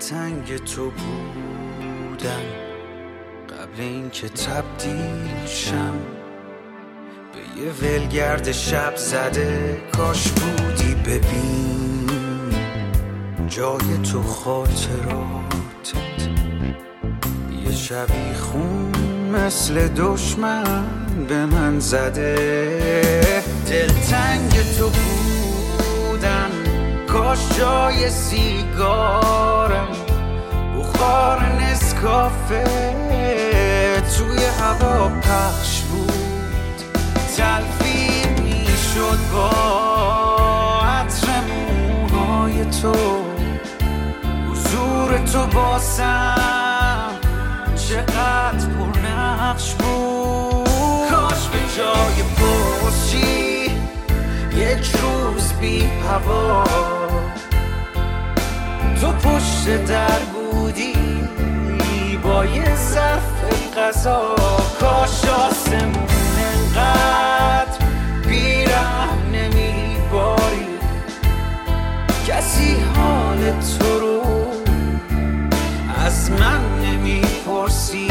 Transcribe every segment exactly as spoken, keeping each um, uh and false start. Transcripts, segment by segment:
دلتنگ تو بودم قبل اینکه تبدیل شم به یه ولگرد شب زده. کاش بودی ببین جای تو خاطراتت یه شبی خون مثل دشمن به من زده. دلتنگ تو بودم کاش جای سیگارم بخار نسکافه توی هوا پخش بود. تلفیق می شد با عطر موهای تو حضور تو باسم چقدر پر نقش بود. کاش به جای پرچی یک روز بی هوا تو پشت در بودی با یه ظرف غذا. کاش آسمون انقدر بیرحم نمیباری کسی حال تو رو از من نمیپرسی.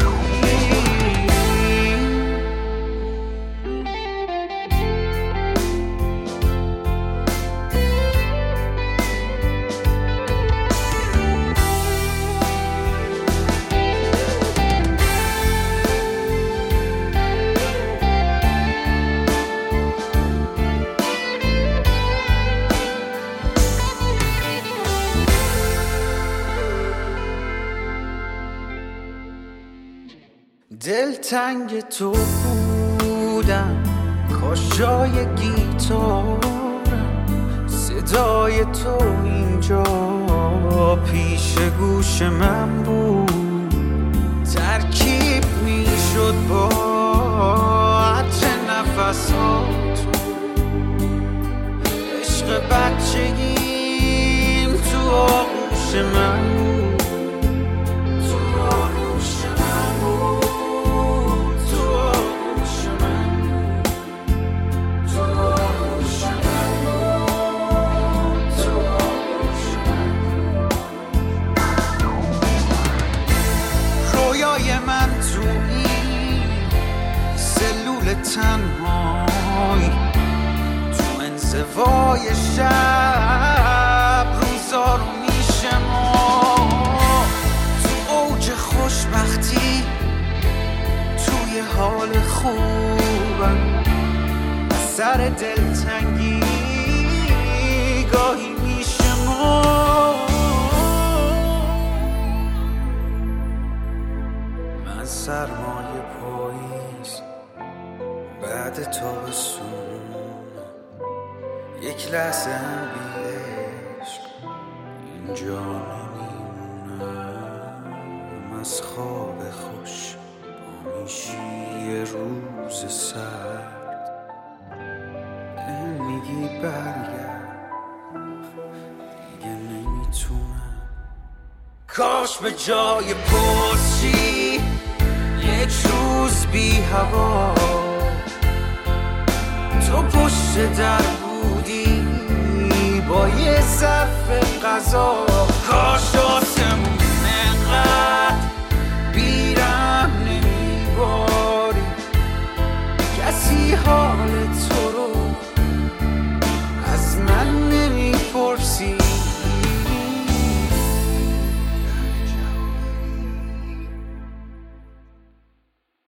دلتنگ تو بودم کاش جای گیتارم صدای تو اینجا پیش گوش من بود. ترکیب می شد با عطر نفسات عشق بچگیم تو آغوش من بود. من تو این سلول تنهایی تو انزوای شب روزا رو میشم تو اوج خوشبختی توی حال خوبم از سر دلتنگی گاهی میشم سرمای پاییز بعد تابستون یک لحظه هم بی عشق اینجا نمیمونم. از خواب خوش با میشی یه روز سرد میگی برگرد دیگه نمیتونم. کاش به جای پرچی یک روز بی هوا تو پشت در بودی با یه ظرف غذا.